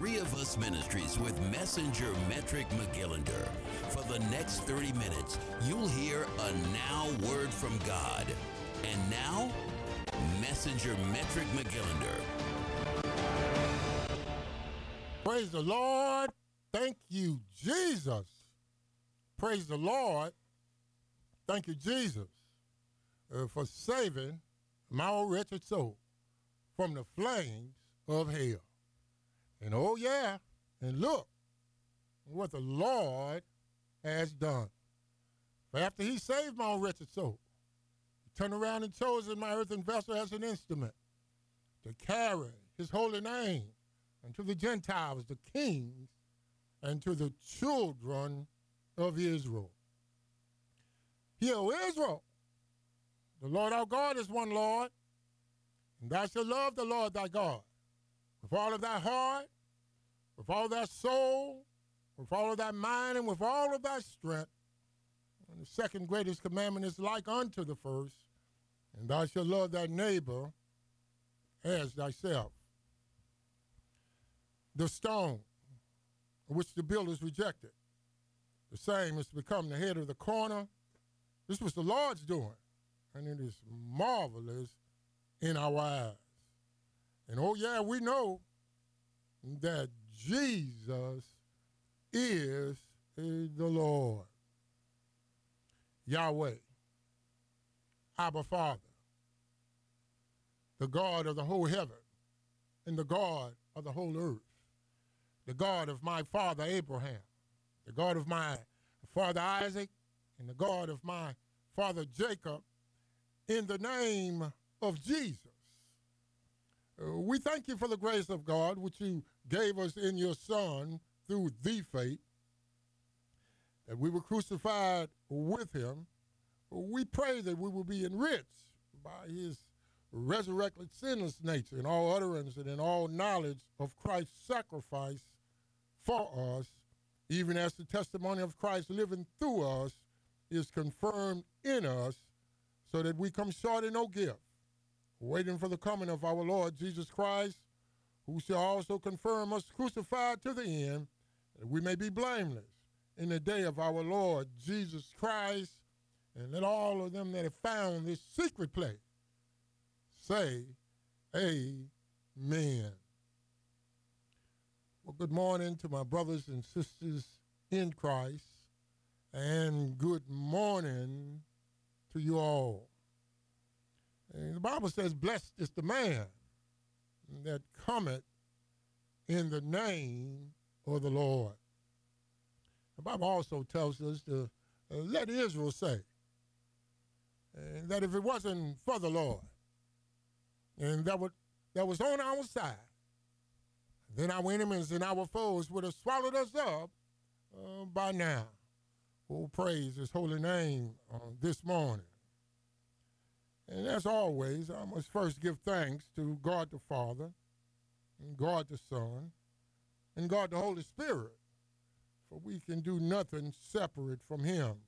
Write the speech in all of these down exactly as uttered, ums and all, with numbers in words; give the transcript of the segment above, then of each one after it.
Three of Us Ministries with Messenger Metric McGillinder. For the next thirty minutes, you'll hear a now word from God. And now, Messenger Metric McGillinder. Praise the Lord. Thank you, Jesus. Praise the Lord. Thank you, Jesus, uh, for saving my old wretched soul from the flames of hell. And oh, yeah, and look what the Lord has done. For after he saved my old wretched soul, he turned around and chosen my earthen vessel as an instrument to carry his holy name unto the Gentiles, the kings, and to the children of Israel. Hear, O Israel, the Lord our God is one Lord, and thou shalt love the Lord thy God with all of thy heart, with all thy soul, with all of thy mind, and with all of thy strength. And the second greatest commandment is like unto the first, and thou shalt love thy neighbor as thyself. The stone which the builders rejected, the same is to become the head of the corner. This was the Lord's doing, and it is marvelous in our eyes. And oh yeah, we know that Jesus is the Lord. Yahweh, Abba Father, the God of the whole heaven and the God of the whole earth, the God of my father Abraham, the God of my father Isaac, and the God of my father Jacob, in the name of Jesus. Uh, we thank you for the grace of God which you gave us in your Son through the faith, that we were crucified with him. We pray that we will be enriched by his resurrected sinless nature in all utterance and in all knowledge of Christ's sacrifice for us, even as the testimony of Christ living through us is confirmed in us, so that we come short in no gift, waiting for the coming of our Lord Jesus Christ, who shall also confirm us crucified to the end, that we may be blameless in the day of our Lord Jesus Christ. And let all of them that have found this secret place say, amen. Well, good morning to my brothers and sisters in Christ, and good morning to you all. And the Bible says, blessed is the man that cometh in the name of the Lord. The Bible also tells us to uh, let Israel say, and that if it wasn't for the Lord, and that, would, that was on our side, then our enemies and our foes would have swallowed us up uh, by now. Oh, praise his holy name uh, this morning. And as always, I must first give thanks to God the Father, and God the Son, and God the Holy Spirit, for we can do nothing separate from him.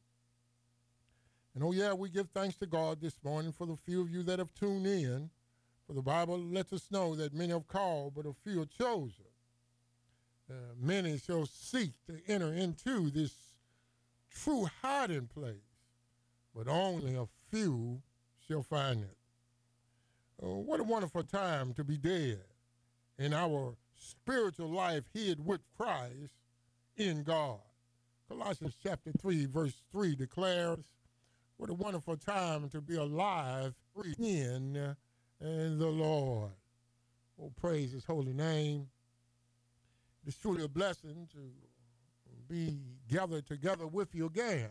And oh yeah, we give thanks to God this morning for the few of you that have tuned in, for the Bible lets us know that many have called, but a few are chosen. Uh, many shall seek to enter into this true hiding place, but only a few shall find it. Uh, what a wonderful time to be dead in our spiritual life hid with Christ in God. Colossians chapter three, verse three declares, what a wonderful time to be alive in, in the Lord. Oh, praise his holy name. It's truly a blessing to be gathered together with you again.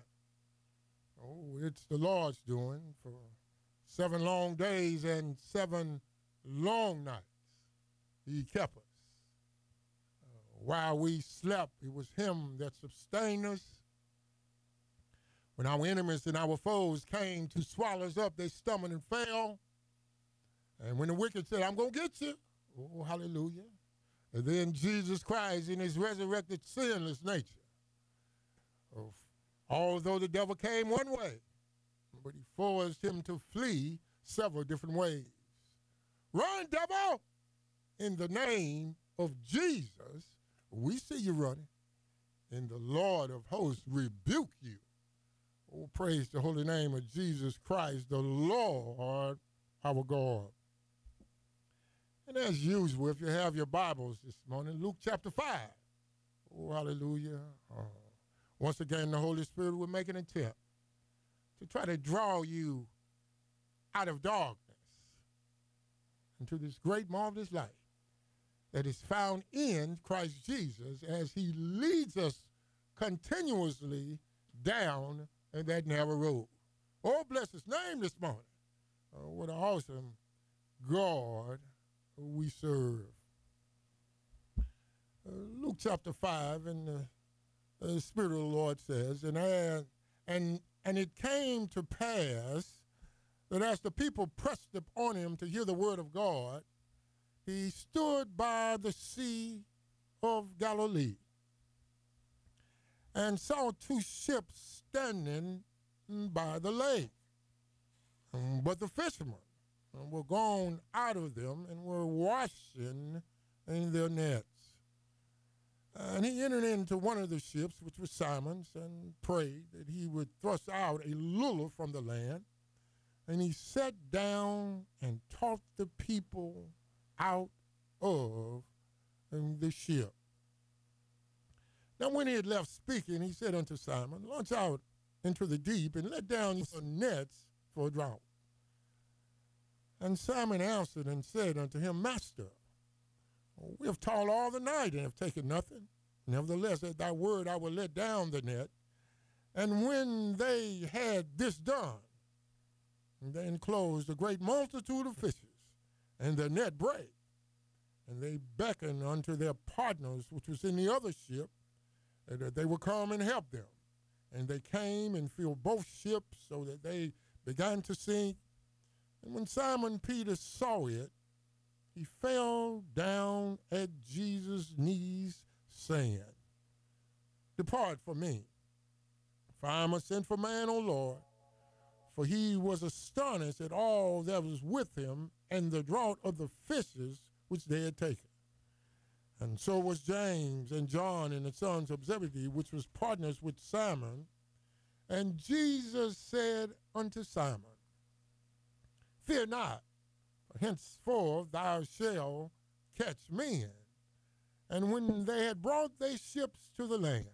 Oh, it's the Lord's doing. For seven long days and seven long nights, he kept us. Uh, while we slept, it was him that sustained us. When our enemies and our foes came to swallow us up, they stumbled and fell. And when the wicked said, I'm going to get you, oh, hallelujah. And then Jesus Christ in his resurrected sinless nature, of, although the devil came one way, but he forced him to flee several different ways. Run, devil, in the name of Jesus, We see you running, and the Lord of hosts rebuke you. Oh, praise the holy name of Jesus Christ, the Lord our God. And as usual, if you have your Bibles this morning, Luke chapter five. Oh, hallelujah. Oh. Once again, the Holy Spirit will make an attempt to try to draw you out of darkness into this great, marvelous light that is found in Christ Jesus as he leads us continuously down that narrow road. Oh, bless his name this morning. Oh, what an awesome God we serve. Uh, Luke chapter five, and uh, the Spirit of the Lord says, and, uh, and, and it came to pass that as the people pressed upon him to hear the word of God, he stood by the Sea of Galilee and saw two ships standing by the lake. Um, but the fishermen uh, were gone out of them and were washing in their nets. And he entered into one of the ships, which was Simon's, and prayed that he would thrust out a little from the land. And he sat down and taught the people out of the ship. Now when he had left speaking, he said unto Simon, launch out into the deep and let down your nets for a draught. And Simon answered and said unto him, Master, we have toiled all the night and have taken nothing. Nevertheless, at thy word I will let down the net. And when they had this done, they enclosed a great multitude of fishes, and their net brake. And they beckoned unto their partners, which was in the other ship, that they would come and help them. And they came and filled both ships, so that they began to sink. And when Simon Peter saw it, he fell down at Jesus' knees, saying, Depart from me, for I am a sinful man, O Lord. For he was astonished at all that was with him, and the draught of the fishes which they had taken. And so was James and John and the sons of Zebedee, which was partners with Simon. And Jesus said unto Simon, Fear not, for henceforth thou shalt catch men. And when they had brought their ships to the land,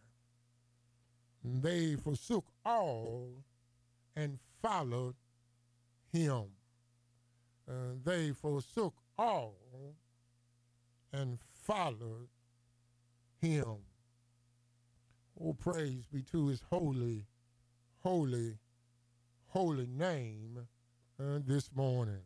they forsook all and followed him. Uh, they forsook all and followed him. Oh, praise be to his holy, holy, holy name uh, this morning.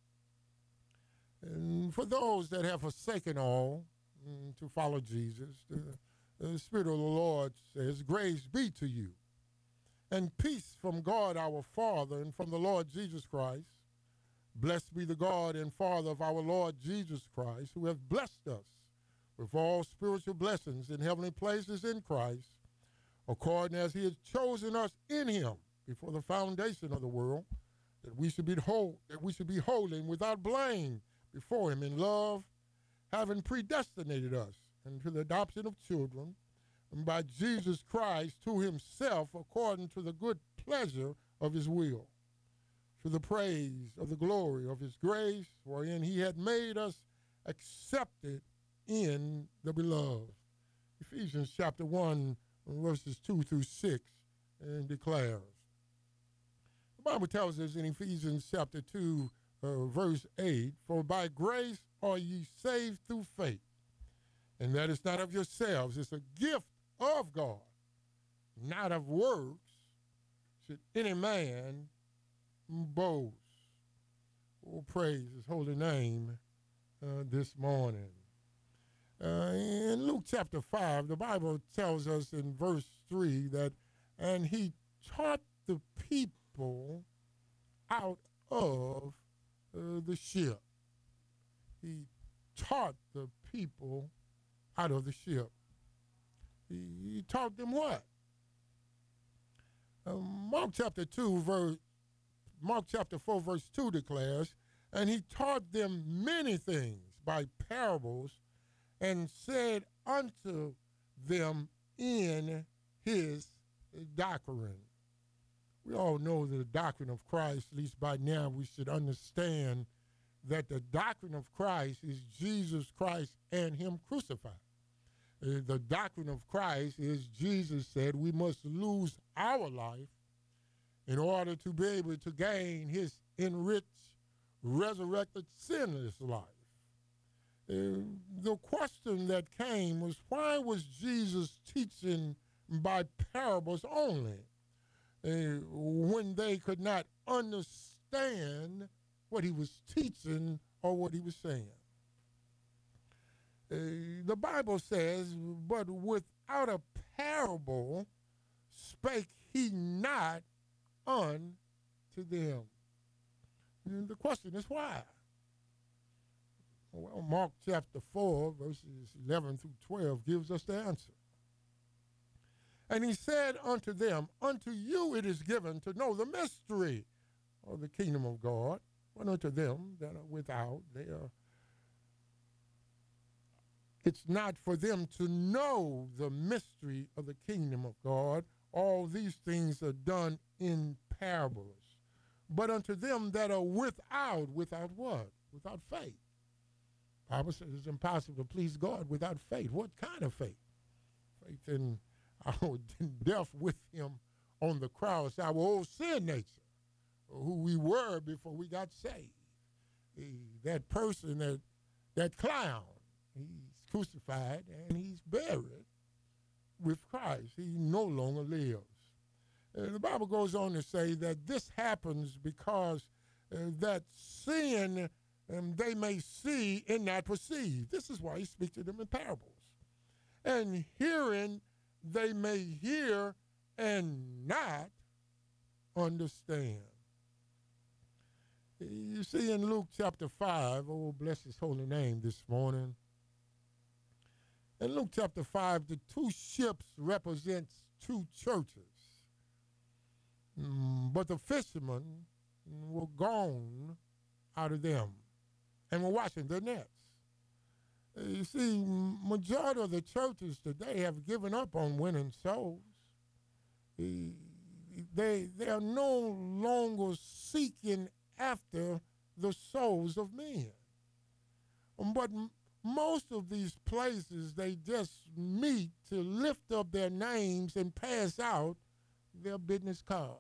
And for those that have forsaken all mm, to follow Jesus, the, the Spirit of the Lord says, Grace be to you, and peace from God our Father and from the Lord Jesus Christ. Blessed be the God and Father of our Lord Jesus Christ, who hath blessed us with all spiritual blessings in heavenly places in Christ, according as he has chosen us in him before the foundation of the world, that we should be whole, that we should be holy and without blame before him in love, having predestinated us into the adoption of children, and by Jesus Christ to himself, according to the good pleasure of his will, to the praise of the glory of his grace, wherein he had made us accepted in the beloved. Ephesians chapter one, verses two through six, and declares. The Bible tells us in Ephesians chapter two, uh, verse eight, For by grace are ye saved through faith, and that is not of yourselves, it's a gift of God, not of works, should any man boast. Oh, praise his holy name uh, this morning. Uh, in Luke chapter five, the Bible tells us in verse three that, and he taught the people out of uh, the ship. He taught the people out of the ship. He, he taught them what? Uh, Mark chapter two, verse Mark chapter four, verse two declares, and he taught them many things by parables, and said unto them in his doctrine. We all know that the doctrine of Christ, at least by now we should understand that the doctrine of Christ is Jesus Christ and him crucified. Uh, the doctrine of Christ is Jesus said we must lose our life in order to be able to gain his enriched, resurrected, sinless life. Uh, the question that came was, why was Jesus teaching by parables only uh, when they could not understand what he was teaching or what he was saying? Uh, the Bible says, but without a parable spake he not unto them. And the question is why? Well, Mark chapter four, verses eleven through twelve gives us the answer. And he said unto them, unto you it is given to know the mystery of the kingdom of God, but unto them that are without, they are, it's not for them to know the mystery of the kingdom of God. All these things are done in parables. But unto them that are without, without what? Without faith. The Bible says it's impossible to please God without faith. What kind of faith? Faith in our death with him on the cross, our old sin nature, who we were before we got saved. He, that person, that, that clown, he's crucified and he's buried with Christ. He no longer lives. Uh, the Bible goes on to say that this happens because uh, that sin um, they may see and not perceive. This is why he speaks to them in parables. And hearing they may hear and not understand. You see in Luke chapter five, oh, bless his holy name this morning. In Luke chapter five, the two ships represents two churches. Mm, but the fishermen were gone out of them and were washing their nets. Uh, you see, majority of the churches today have given up on winning souls. Uh, they, they are no longer seeking after the souls of men. Um, but m- most of these places, they just meet to lift up their names and pass out their business cards.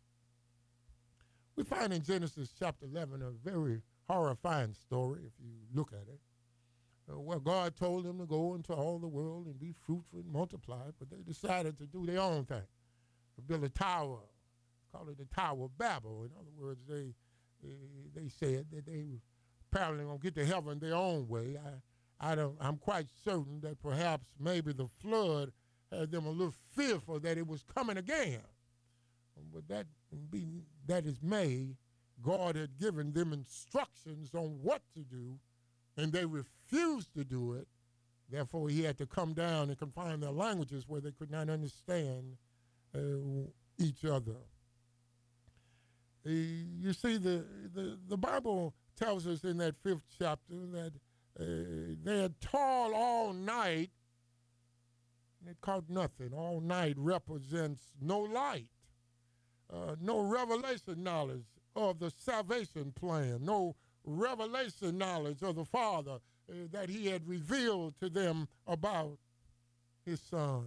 We find in Genesis chapter eleven a very horrifying story, if you look at it, uh, where God told them to go into all the world and be fruitful and multiply, but they decided to do their own thing, to build a tower, call it the Tower of Babel. In other words, they they, they said that they were apparently going to get to heaven their own way. I, I don't, I'm quite certain that perhaps maybe the flood had them a little fearful that it was coming again. But that be that is may, God had given them instructions on what to do, and they refused to do it. Therefore, he had to come down and confine their languages where they could not understand uh, each other. Uh, you see, the, the, the Bible tells us in that fifth chapter that uh, they had toiled all night, and it caught nothing. All night represents no light. Uh, no revelation knowledge of the salvation plan, no revelation knowledge of the Father uh, that he had revealed to them about his Son.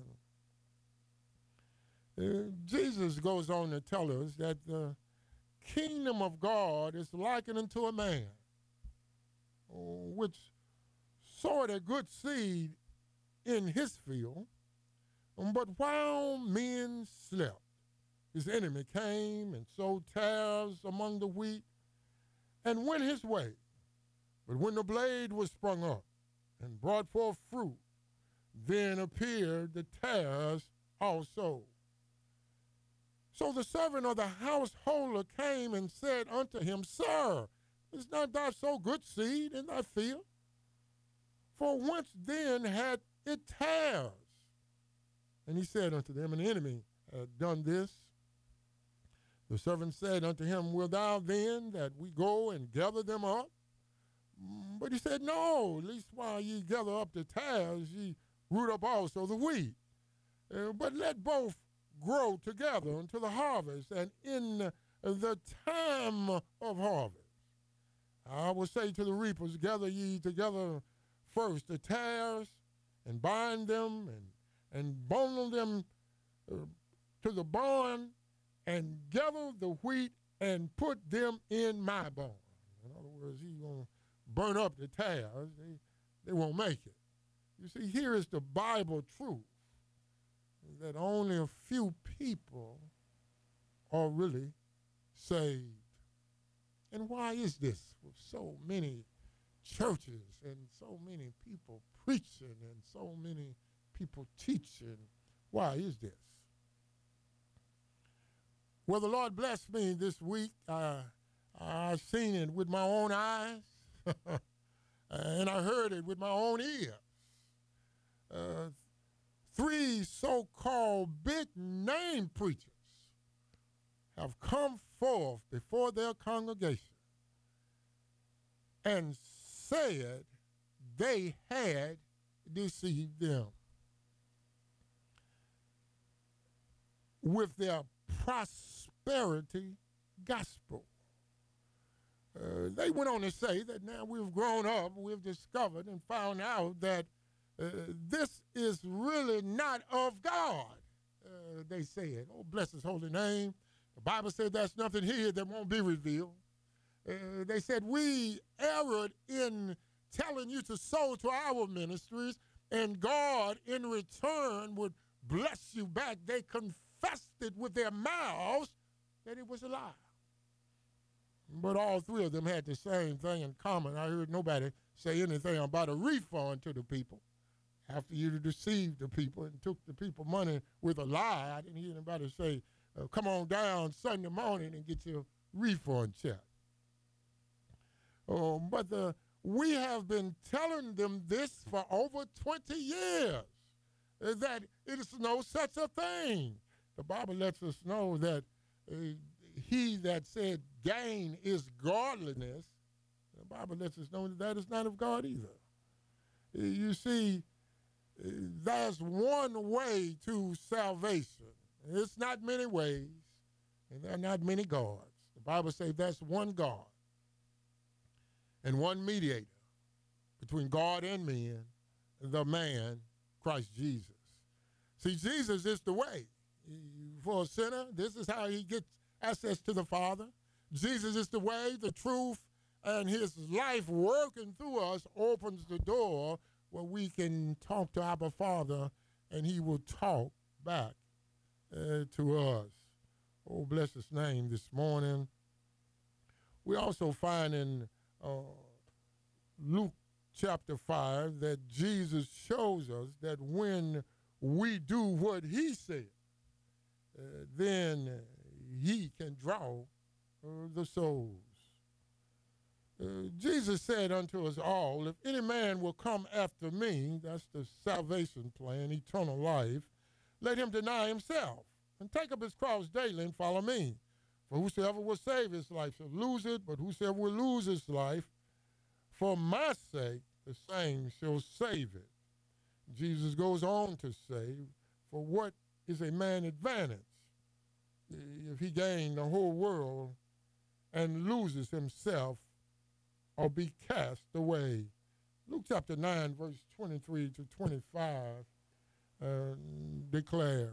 Uh, Jesus goes on to tell us that the kingdom of God is likened unto a man uh, which sowed a good seed in his field, um, but while men slept, his enemy came and sowed tares among the wheat and went his way. But when the blade was sprung up and brought forth fruit, then appeared the tares also. So the servant of the householder came and said unto him, Sir, is not thou sow good seed in thy field? For whence then had it tares? And he said unto them, An enemy had done this. The servant said unto him, Wilt thou then that we go and gather them up? But he said, no, at least while ye gather up the tares, ye root up also the wheat. Uh, but let both grow together until the harvest, and in the time of harvest, I will say to the reapers, gather ye together first the tares, and bind them, and, and bundle them uh, to the barn, and gather the wheat, and put them in my barn. In other words, he's going to burn up the tares. They, they won't make it. You see, here is the Bible truth, that only a few people are really saved. And why is this with so many churches and so many people preaching and so many people teaching? Why is this? Well, the Lord blessed me this week. Uh, I seen it with my own eyes, and I heard it with my own ears. Uh, three so-called big-name preachers have come forth before their congregation and said they had deceived them with their prosperity gospel. Uh, they went on to say that now we've grown up, we've discovered and found out that uh, this is really not of God, uh, they said. Oh, bless his holy name. The Bible said there's nothing here that won't be revealed. Uh, they said we erred in telling you to sow to our ministries, and God in return would bless you back. They confessed it with their mouths that it was a lie. But all three of them had the same thing in common. I heard nobody say anything about a refund to the people after you deceived the people and took the people money with a lie. I didn't hear anybody say, uh, come on down Sunday morning and get your refund check. Oh, but the, we have been telling them this for over twenty years, uh, that it is no such a thing. The Bible lets us know that uh, he that said gain is godliness, the Bible lets us know that that is not of God either. Uh, you see, uh, there's one way to salvation. It's not many ways, and there are not many gods. The Bible says there's one God and one mediator between God and men, the man, Christ Jesus. See, Jesus is the way. For a sinner, this is how he gets access to the Father. Jesus is the way, the truth, and his life working through us opens the door where we can talk to our Father, and he will talk back uh, to us. Oh, bless his name this morning. We also find in uh, Luke chapter five that Jesus shows us that when we do what he said, uh, then he can draw uh, the souls. Uh, Jesus said unto us all, if any man will come after me, that's the salvation plan, eternal life, let him deny himself and take up his cross daily and follow me. For whosoever will save his life shall lose it, but whosoever will lose his life for my sake, the same shall save it. Jesus goes on to say, for what is a man advantage if he gain the whole world and loses himself or be cast away? Luke chapter nine, verse twenty-three to twenty-five uh, declares.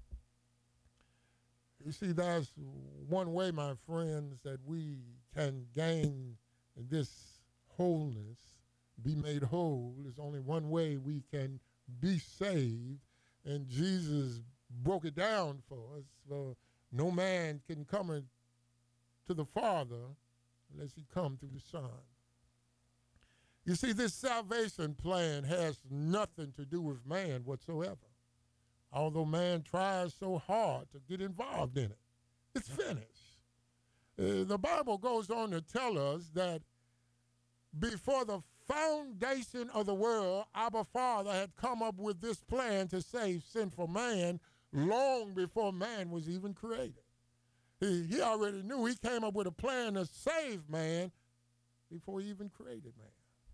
You see, there's one way, my friends, that we can gain this wholeness, be made whole. There's only one way we can be saved, and Jesus broke it down for us. For no man can come in to the Father unless he come through the Son. You see, this salvation plan has nothing to do with man whatsoever. Although man tries so hard to get involved in it, it's finished. Uh, the Bible goes on to tell us that before the foundation of the world, our Father had come up with this plan to save sinful man long before man was even created. He, he already knew. He came up with a plan to save man before he even created man.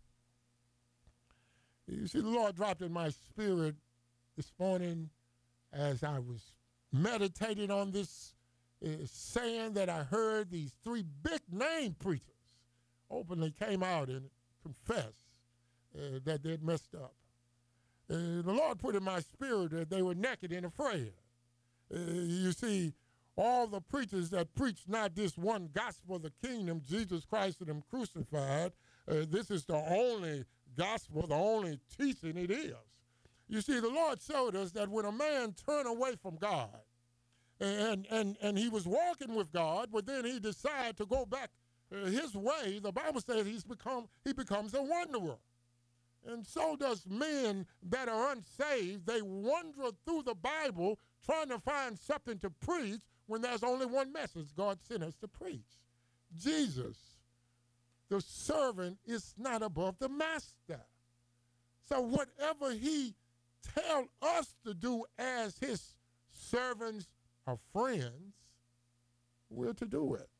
You see, the Lord dropped in my spirit this morning as I was meditating on this uh, saying that I heard. These three big name preachers openly came out and confessed uh, that they'd messed up. Uh, the Lord put in my spirit that they were naked and afraid. Uh, you see, all the preachers that preach not this one gospel of the kingdom, Jesus Christ and him crucified, uh, this is the only gospel, the only teaching it is. You see, the Lord showed us that when a man turned away from God and, and, and he was walking with God, but then he decided to go back uh, his way, the Bible says he's become, he becomes a wanderer. And so does men that are unsaved. They wander through the Bible trying to find something to preach when there's only one message God sent us to preach. Jesus, the servant, is not above the master. So whatever he tells us to do as his servants or friends, we're to do it.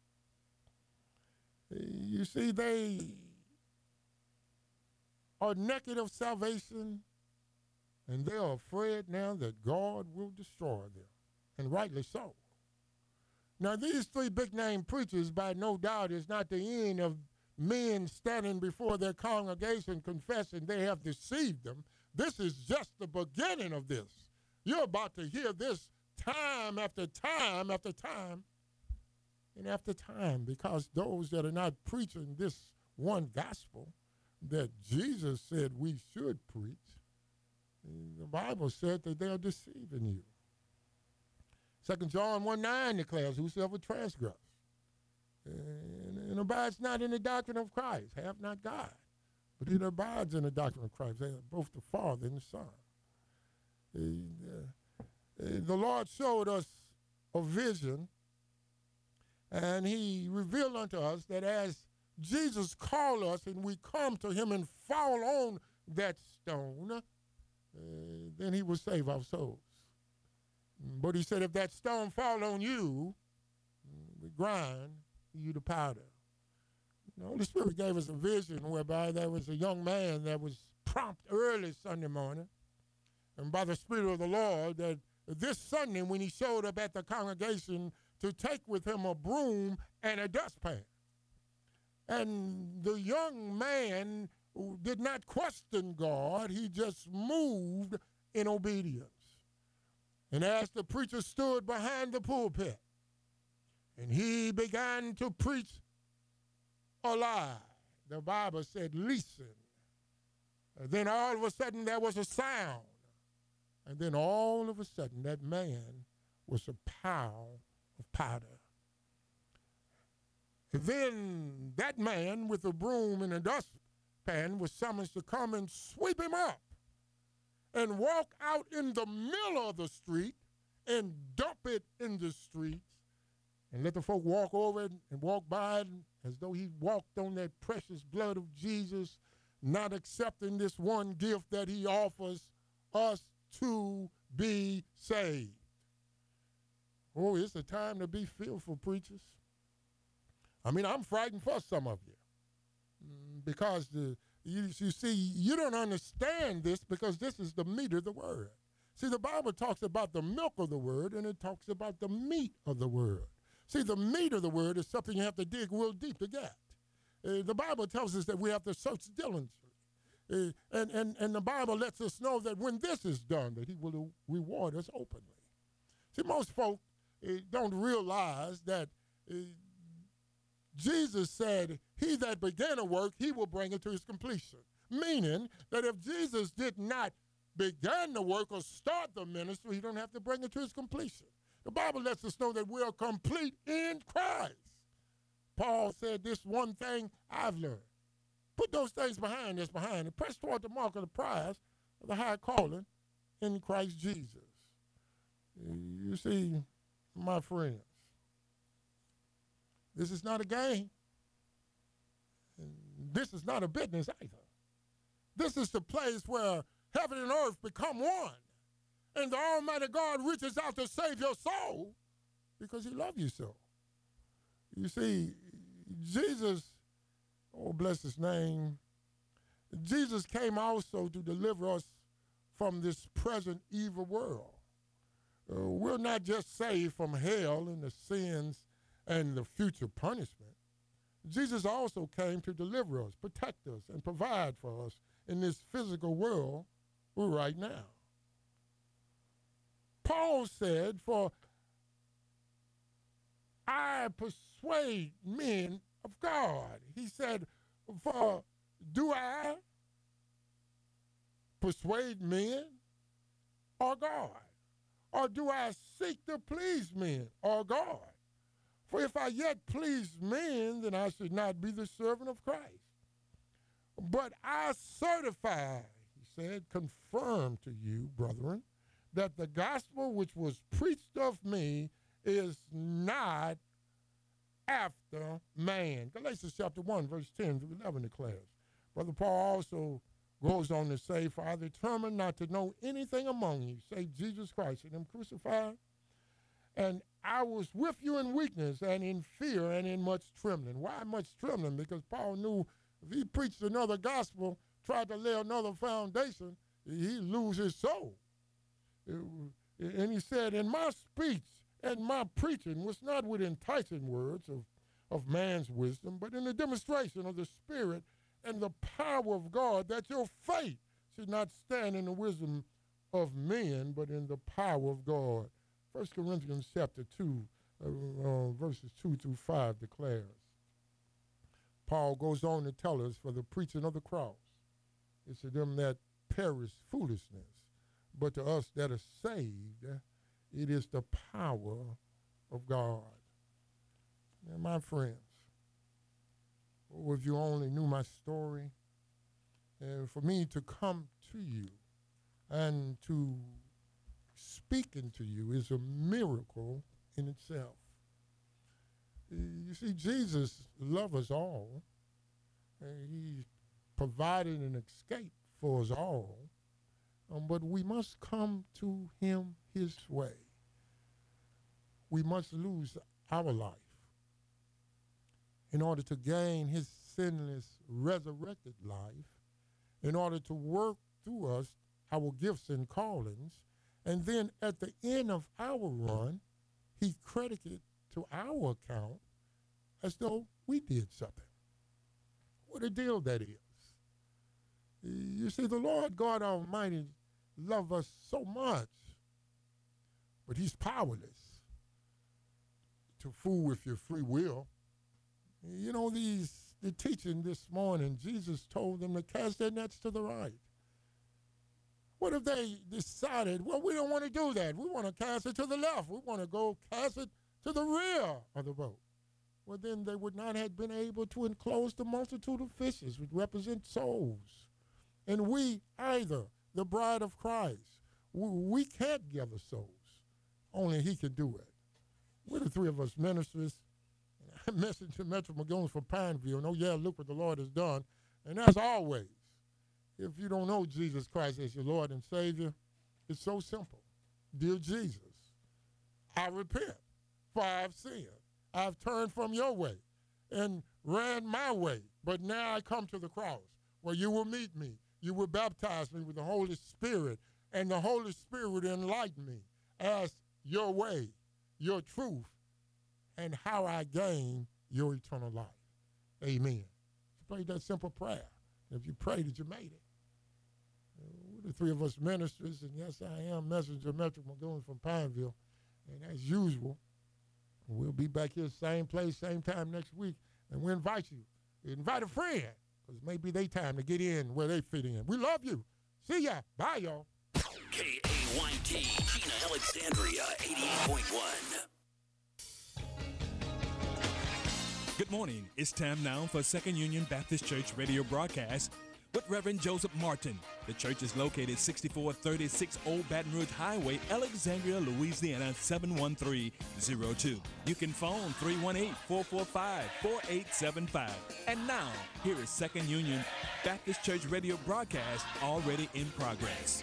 You see, they are naked of salvation, and they are afraid now that God will destroy them, and rightly so. Now, these three big-name preachers, by no doubt, is not the end of men standing before their congregation confessing they have deceived them. This is just the beginning of this. You're about to hear this time after time after time and after time, because those that are not preaching this one gospel that Jesus said we should preach, the Bible said that they are deceiving you. Second John one nine declares, whosoever transgress and, and abides not in the doctrine of Christ, have not God. But he that abides in the doctrine of Christ, they have both the Father and the Son. The, the, the Lord showed us a vision, and he revealed unto us that as Jesus called us and we come to him and fall on that stone, uh, then he will save our souls. But he said, if that stone fall on you, we grind you to powder. The Holy Spirit gave us a vision whereby there was a young man that was prompt early Sunday morning, and by the Spirit of the Lord, that this Sunday when he showed up at the congregation to take with him a broom and a dustpan. And the young man did not question God. He just moved in obedience. And as the preacher stood behind the pulpit and he began to preach a lie, the Bible said, listen. And then all of a sudden there was a sound. And then all of a sudden that man was a pile of powder. And then that man with a broom and a dustpan was summoned to come and sweep him up and walk out in the middle of the street and dump it in the streets and let the folk walk over it and walk by it as though he walked on that precious blood of Jesus, not accepting this one gift that he offers us to be saved. Oh, it's a time to be fearful, preachers. I mean, I'm frightened for some of you because the you, you see, you don't understand this because this is the meat of the word. See, the Bible talks about the milk of the word, and it talks about the meat of the word. See, the meat of the word is something you have to dig real deep to get. Uh, the Bible tells us that we have to search diligently. Uh, and, and, and the Bible lets us know that when this is done, that he will reward us openly. See, most folk uh, don't realize that uh, Jesus said, he that began a work, he will bring it to his completion. Meaning that if Jesus did not begin the work or start the ministry, he don't have to bring it to his completion. The Bible lets us know that we are complete in Christ. Paul said, this one thing I've learned. Put those things behind us behind and press toward the mark of the prize of the high calling in Christ Jesus. You see, my friends, this is not a game. This is not a business either. This is the place where heaven and earth become one. And the Almighty God reaches out to save your soul because he loves you so. You see, Jesus Oh, bless his name. Jesus came also to deliver us from this present evil world. Uh, we're not just saved from hell and the sins and the future punishment. Jesus also came to deliver us, protect us, and provide for us in this physical world we're right now. Paul said, for I persuade men of God. He said, for do I persuade men or God? Or do I seek to please men or God? For if I yet please men, then I should not be the servant of Christ. But I certify, he said, confirm to you, brethren, that the gospel which was preached of me is not after man. Galatians chapter one, verse ten through eleven declares. Brother Paul also goes on to say, for I determined not to know anything among you save Jesus Christ and him crucified. And I was with you in weakness and in fear and in much trembling. Why much trembling? Because Paul knew if he preached another gospel, tried to lay another foundation, he'd lose his soul. And he said, in my speech and my preaching was not with enticing words of, of man's wisdom, but in the demonstration of the Spirit and the power of God, that your faith should not stand in the wisdom of men, but in the power of God. First Corinthians chapter two, uh, uh, verses two through five declares. Paul goes on to tell us, for the preaching of the cross is to them that perish foolishness, but to us that are saved, it is the power of God. And my friends, oh, if you only knew my story, and for me to come to you and to speaking to you is a miracle in itself. You see, Jesus loves us all, and he provided an escape for us all, um, but we must come to him his way. We must lose our life in order to gain his sinless, resurrected life, in order to work through us our gifts and callings, and then at the end of our run, he credited to our account as though we did something. What a deal that is. You see, the Lord God Almighty loves us so much, but he's powerless to fool with your free will. You know, these the teaching this morning, Jesus told them to cast their nets to the right. What if they decided, well, we don't want to do that. We want to cast it to the left. We want to go cast it to the rear of the boat. Well, then they would not have been able to enclose the multitude of fishes, which represent souls. And we either, the bride of Christ, we can't gather souls. Only he can do it. We're the three of us ministers. Messenger Metro McGowan from Pineville. And oh, yeah, look what the Lord has done. And as always, if you don't know Jesus Christ as your Lord and Savior, it's so simple. Dear Jesus, I repent, for I've sinned. I've turned from your way and ran my way. But now I come to the cross where you will meet me. You will baptize me with the Holy Spirit, and the Holy Spirit will enlighten me as your way, your truth, and how I gain your eternal life. Amen. You prayed that simple prayer. If you prayed it, you made it. We're the three of us ministers, and yes, I am Messenger Metro McGowan from Pineville. And as usual, we'll be back here, same place, same time next week, and we invite you. Invite a friend, because maybe they time to get in where they fit in. We love you. See ya. Bye, y'all. K A Y T, Gina Alexandria, eighty-eight point one. Good morning. It's time now for Second Union Baptist Church radio broadcast with Reverend Joseph Martin. The church is located sixty-four thirty-six Old Baton Rouge Highway, Alexandria, Louisiana, seven one three zero two. You can phone three one eight, four four five, four eight seven five. And now, here is Second Union Baptist Church radio broadcast already in progress.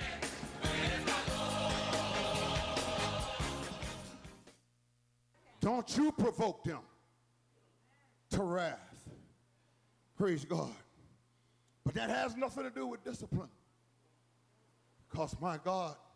Don't you provoke them to wrath. Praise God. But that has nothing to do with discipline. Because my God